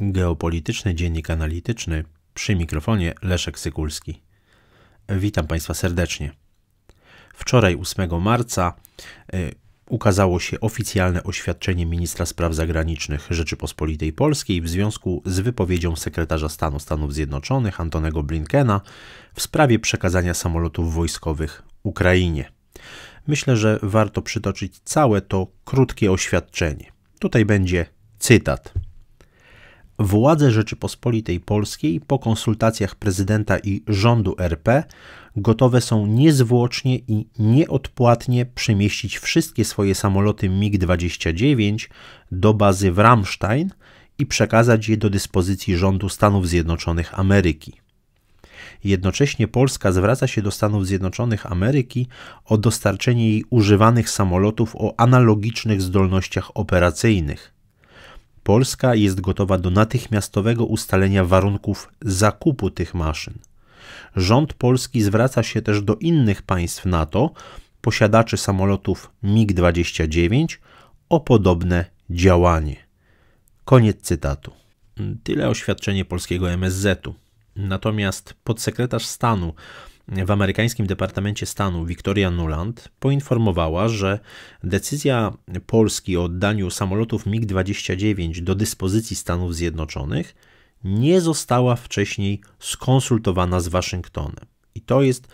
Geopolityczny Dziennik Analityczny, przy mikrofonie Leszek Sykulski. Witam Państwa serdecznie. Wczoraj, 8 marca, ukazało się oficjalne oświadczenie ministra spraw zagranicznych Rzeczypospolitej Polskiej w związku z wypowiedzią sekretarza stanu Stanów Zjednoczonych Antonego Blinkena w sprawie przekazania samolotów wojskowych Ukrainie. Myślę, że warto przytoczyć całe to krótkie oświadczenie. Tutaj będzie cytat. Władze Rzeczypospolitej Polskiej po konsultacjach prezydenta i rządu RP gotowe są niezwłocznie i nieodpłatnie przemieścić wszystkie swoje samoloty MiG-29 do bazy w Ramstein i przekazać je do dyspozycji rządu Stanów Zjednoczonych Ameryki. Jednocześnie Polska zwraca się do Stanów Zjednoczonych Ameryki o dostarczenie jej używanych samolotów o analogicznych zdolnościach operacyjnych. Polska jest gotowa do natychmiastowego ustalenia warunków zakupu tych maszyn. Rząd polski zwraca się też do innych państw NATO, posiadaczy samolotów MiG-29, o podobne działanie. Koniec cytatu. Tyle oświadczenie polskiego MSZ-u. Natomiast podsekretarz stanu w amerykańskim Departamencie Stanu Victoria Nuland poinformowała, że decyzja Polski o oddaniu samolotów MiG-29 do dyspozycji Stanów Zjednoczonych nie została wcześniej skonsultowana z Waszyngtonem. I to jest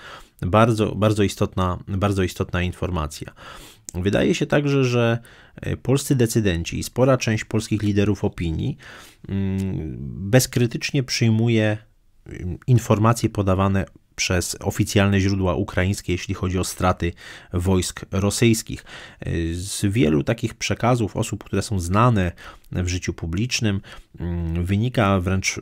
bardzo istotna informacja. Wydaje się także, że polscy decydenci i spora część polskich liderów opinii bezkrytycznie przyjmuje informacje podawane przez oficjalne źródła ukraińskie, jeśli chodzi o straty wojsk rosyjskich. Z wielu takich przekazów osób, które są znane w życiu publicznym, wynika wręcz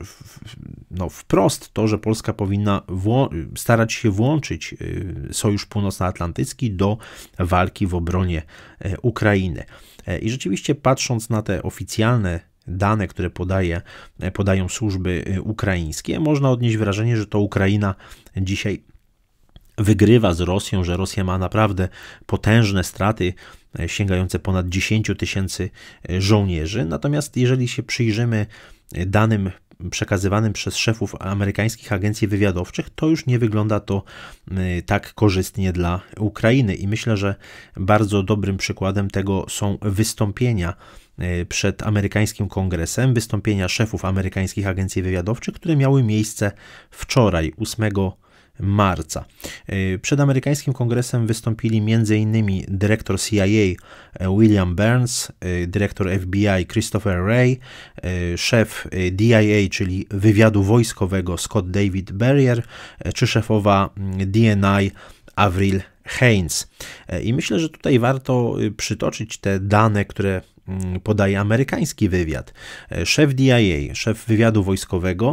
wprost to, że Polska powinna starać się włączyć Sojusz Północnoatlantycki do walki w obronie Ukrainy. I rzeczywiście patrząc na te oficjalne dane, które podają służby ukraińskie, można odnieść wrażenie, że to Ukraina dzisiaj wygrywa z Rosją, że Rosja ma naprawdę potężne straty sięgające ponad 10 000 żołnierzy. Natomiast jeżeli się przyjrzymy danym przekazywanym przez szefów amerykańskich agencji wywiadowczych, to już nie wygląda to tak korzystnie dla Ukrainy. I myślę, że bardzo dobrym przykładem tego są wystąpienia przed amerykańskim kongresem, wystąpienia szefów amerykańskich agencji wywiadowczych, które miały miejsce wczoraj, 8 marca. Przed amerykańskim kongresem wystąpili m.in. dyrektor CIA William Burns, dyrektor FBI Christopher Wray, szef DIA, czyli wywiadu wojskowego Scott David Berrier, czy szefowa DNI Avril Haines. I myślę, że tutaj warto przytoczyć te dane, które podaje amerykański wywiad. Szef DIA, szef wywiadu wojskowego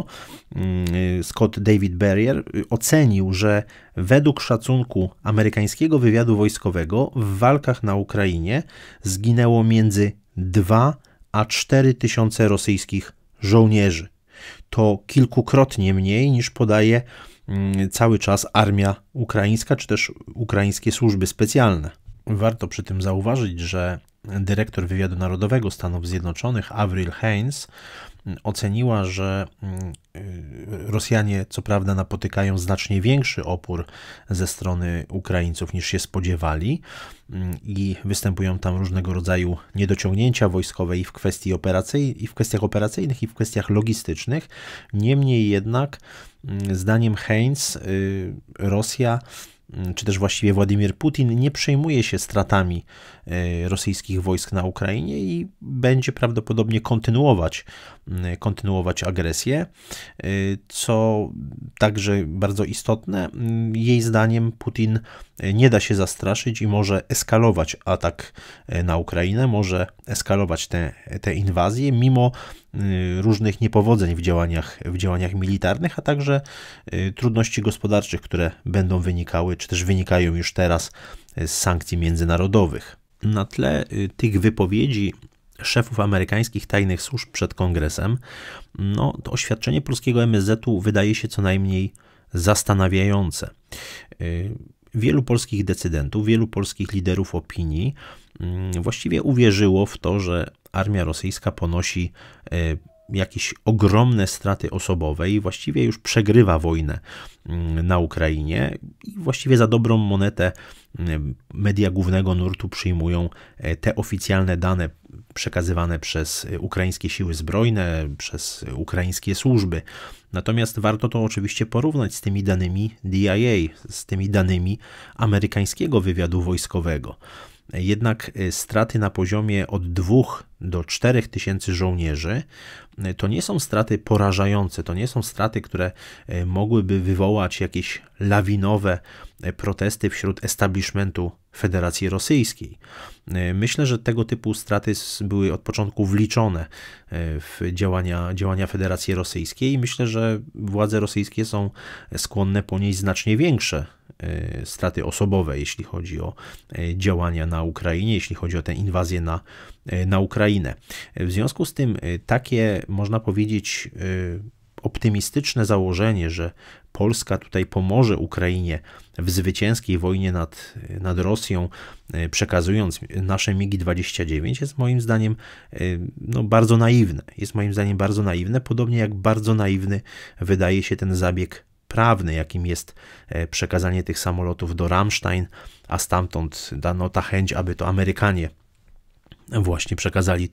Scott David Berrier ocenił, że według szacunku amerykańskiego wywiadu wojskowego w walkach na Ukrainie zginęło między 2 a 4 tysiące rosyjskich żołnierzy. To kilkukrotnie mniej niż podaje cały czas armia ukraińska, czy też ukraińskie służby specjalne. Warto przy tym zauważyć, że dyrektor wywiadu narodowego Stanów Zjednoczonych Avril Haines oceniła, że Rosjanie co prawda napotykają znacznie większy opór ze strony Ukraińców niż się spodziewali i występują tam różnego rodzaju niedociągnięcia wojskowe i w kwestiach operacyjnych i w kwestiach logistycznych. Niemniej jednak zdaniem Haines Rosja, czy też właściwie Władimir Putin nie przejmuje się stratami rosyjskich wojsk na Ukrainie i będzie prawdopodobnie kontynuować agresję, co także bardzo istotne. Jej zdaniem Putin nie da się zastraszyć i może eskalować atak na Ukrainę, może eskalować tę inwazję mimo różnych niepowodzeń w działaniach militarnych, a także trudności gospodarczych, które będą wynikały, czy też wynikają już teraz z sankcji międzynarodowych. Na tle tych wypowiedzi szefów amerykańskich tajnych służb przed kongresem, to oświadczenie polskiego MSZ-u wydaje się co najmniej zastanawiające. Wielu polskich decydentów, wielu polskich liderów opinii właściwie uwierzyło w to, że armia rosyjska ponosi jakieś ogromne straty osobowe i właściwie już przegrywa wojnę na Ukrainie i właściwie za dobrą monetę media głównego nurtu przyjmują te oficjalne dane przekazywane przez ukraińskie siły zbrojne, przez ukraińskie służby. Natomiast warto to oczywiście porównać z tymi danymi DIA, z tymi danymi amerykańskiego wywiadu wojskowego. Jednak straty na poziomie od 2 do 4 tysięcy żołnierzy to nie są straty porażające, to nie są straty, które mogłyby wywołać jakieś lawinowe protesty wśród establishmentu Federacji Rosyjskiej. Myślę, że tego typu straty były od początku wliczone w działania Federacji Rosyjskiej i myślę, że władze rosyjskie są skłonne ponieść znacznie większe straty osobowe, jeśli chodzi o działania na Ukrainie, jeśli chodzi o tę inwazję na Ukrainę. W związku z tym takie, można powiedzieć, optymistyczne założenie, że Polska tutaj pomoże Ukrainie w zwycięskiej wojnie nad Rosją, przekazując nasze MiG-29, jest moim zdaniem bardzo naiwne. Jest moim zdaniem bardzo naiwne, podobnie jak bardzo naiwny wydaje się ten zabieg prawny, jakim jest przekazanie tych samolotów do Ramstein, a stamtąd dano ta chęć, aby to Amerykanie właśnie przekazali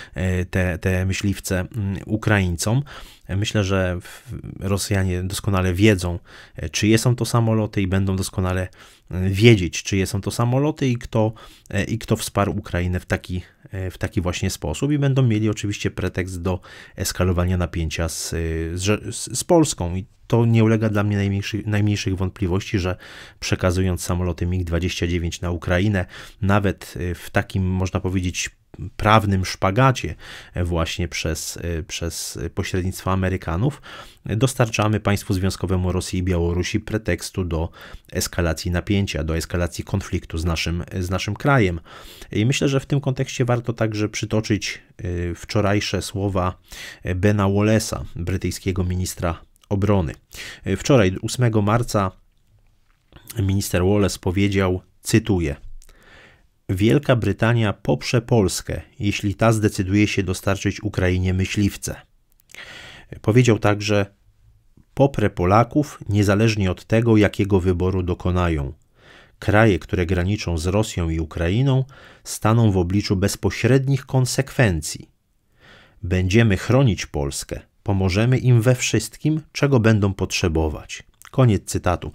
te myśliwce Ukraińcom. Myślę, że Rosjanie doskonale wiedzą, czyje są to samoloty i będą doskonale wiedzieć, czyje są to samoloty i kto wsparł Ukrainę w taki właśnie sposób i będą mieli oczywiście pretekst do eskalowania napięcia z Polską. I to nie ulega dla mnie najmniejszych wątpliwości, że przekazując samoloty MiG-29 na Ukrainę, nawet w takim, można powiedzieć, prawnym szpagacie właśnie przez pośrednictwo Amerykanów, dostarczamy państwu związkowemu Rosji i Białorusi pretekstu do eskalacji napięcia, do eskalacji konfliktu z naszym krajem. I myślę, że w tym kontekście warto także przytoczyć wczorajsze słowa Bena Wallace'a, brytyjskiego ministra obrony. Wczoraj, 8 marca, minister Wallace powiedział, cytuję: Wielka Brytania poprze Polskę, jeśli ta zdecyduje się dostarczyć Ukrainie myśliwce. Powiedział także: poprę Polaków, niezależnie od tego, jakiego wyboru dokonają. Kraje, które graniczą z Rosją i Ukrainą, staną w obliczu bezpośrednich konsekwencji. Będziemy chronić Polskę, pomożemy im we wszystkim, czego będą potrzebować. Koniec cytatu.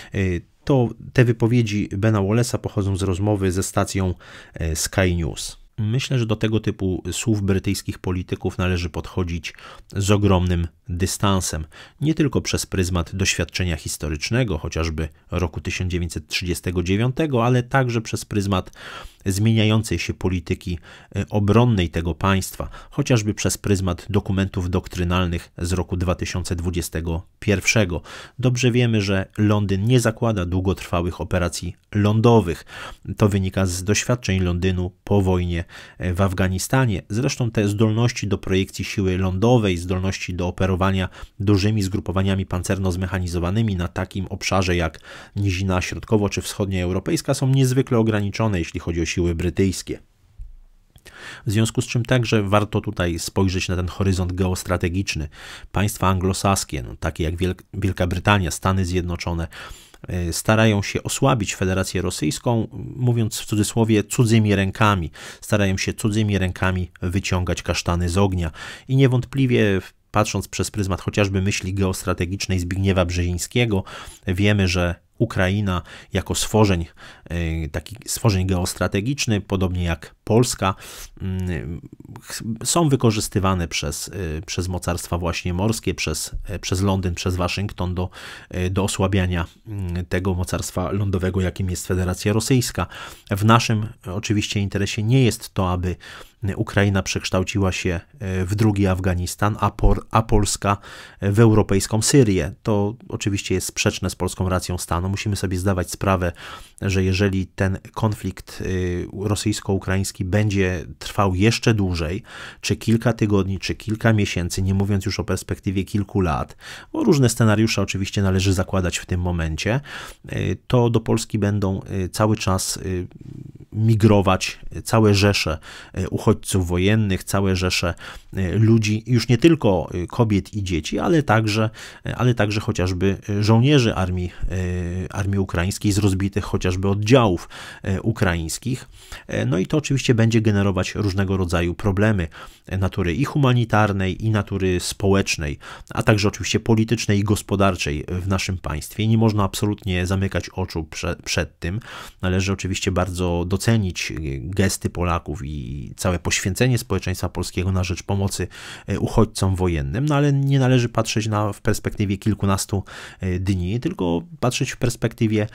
Te wypowiedzi Bena Wallace'a pochodzą z rozmowy ze stacją Sky News. Myślę, że do tego typu słów brytyjskich polityków należy podchodzić z ogromnym dystansem. Nie tylko przez pryzmat doświadczenia historycznego, chociażby roku 1939, ale także przez pryzmat zmieniającej się polityki obronnej tego państwa, chociażby przez pryzmat dokumentów doktrynalnych z roku 2021. Dobrze wiemy, że Londyn nie zakłada długotrwałych operacji lądowych. To wynika z doświadczeń Londynu po wojnie w Afganistanie. Zresztą te zdolności do projekcji siły lądowej, zdolności do operowania dużymi zgrupowaniami pancerno-zmechanizowanymi na takim obszarze jak Nizina Środkowo- czy Wschodnioeuropejska są niezwykle ograniczone, jeśli chodzi o siły brytyjskie. W związku z czym także warto tutaj spojrzeć na ten horyzont geostrategiczny. Państwa anglosaskie, takie jak Wielka Brytania, Stany Zjednoczone, starają się osłabić Federację Rosyjską, mówiąc w cudzysłowie, cudzymi rękami. Starają się cudzymi rękami wyciągać kasztany z ognia. I niewątpliwie, patrząc przez pryzmat chociażby myśli geostrategicznej Zbigniewa Brzezińskiego, wiemy, że Ukraina jako taki stworzeń geostrategiczny, podobnie jak Polska, są wykorzystywane przez mocarstwa właśnie morskie, przez Londyn, przez Waszyngton do osłabiania tego mocarstwa lądowego, jakim jest Federacja Rosyjska. W naszym oczywiście interesie nie jest to, aby Ukraina przekształciła się w drugi Afganistan, a Polska w europejską Syrię. To oczywiście jest sprzeczne z polską racją stanu. Musimy sobie zdawać sprawę, że jeżeli ten konflikt rosyjsko-ukraiński będzie trwał jeszcze dłużej, czy kilka tygodni, czy kilka miesięcy, nie mówiąc już o perspektywie kilku lat, bo różne scenariusze oczywiście należy zakładać w tym momencie, to do Polski będą cały czas migrować całe rzesze uchodźców wojennych, całe rzesze ludzi, już nie tylko kobiet i dzieci, ale także chociażby żołnierzy armii ukraińskiej z rozbitych chociażby oddziałów ukraińskich. No i to oczywiście będzie generować różnego rodzaju problemy natury i humanitarnej, i natury społecznej, a także oczywiście politycznej i gospodarczej w naszym państwie. Nie można absolutnie zamykać oczu przed tym. Należy oczywiście bardzo docenić gesty Polaków i całe poświęcenie społeczeństwa polskiego na rzecz pomocy uchodźcom wojennym, no ale nie należy patrzeć w perspektywie kilkunastu dni, tylko patrzeć w perspektywie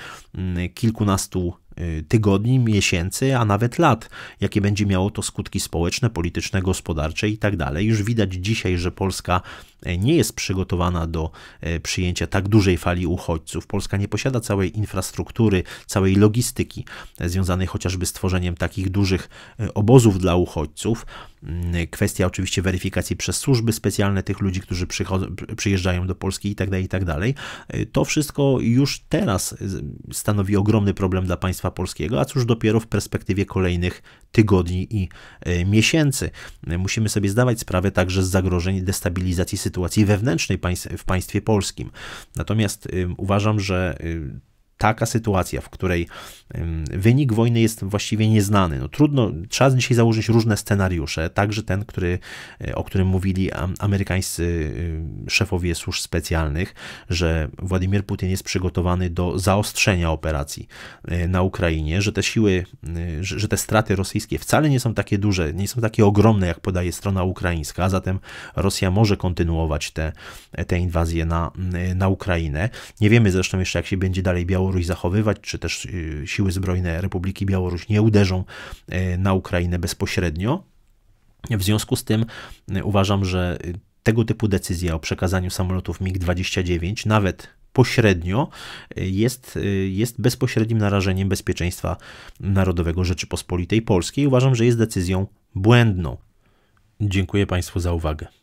kilkunastu tygodni, miesięcy, a nawet lat, jakie będzie miało to skutki społeczne, polityczne, gospodarcze i tak dalej. Już widać dzisiaj, że Polska nie jest przygotowana do przyjęcia tak dużej fali uchodźców. Polska nie posiada całej infrastruktury, całej logistyki związanej chociażby z tworzeniem takich dużych obozów dla uchodźców. Kwestia oczywiście weryfikacji przez służby specjalne tych ludzi, którzy przyjeżdżają do Polski i tak dalej. To wszystko już teraz stanowi ogromny problem dla państwa polskiego, a cóż dopiero w perspektywie kolejnych tygodni i miesięcy. Musimy sobie zdawać sprawę także z zagrożeń destabilizacji sytuacji wewnętrznej w państwie polskim. Natomiast uważam, że taka sytuacja, w której wynik wojny jest właściwie nieznany. No trudno, trzeba dzisiaj założyć różne scenariusze, także ten, o którym mówili amerykańscy szefowie służb specjalnych, że Władimir Putin jest przygotowany do zaostrzenia operacji na Ukrainie, że te siły, że te straty rosyjskie wcale nie są takie duże, nie są takie ogromne, jak podaje strona ukraińska, a zatem Rosja może kontynuować tę inwazję na Ukrainę. Nie wiemy zresztą jeszcze, jak się będzie dalej Białoruś zachowywać, czy też siły zbrojne Republiki Białoruś nie uderzą na Ukrainę bezpośrednio. W związku z tym uważam, że tego typu decyzja o przekazaniu samolotów MiG-29 nawet pośrednio jest bezpośrednim narażeniem bezpieczeństwa narodowego Rzeczypospolitej Polskiej. Uważam, że jest decyzją błędną. Dziękuję Państwu za uwagę.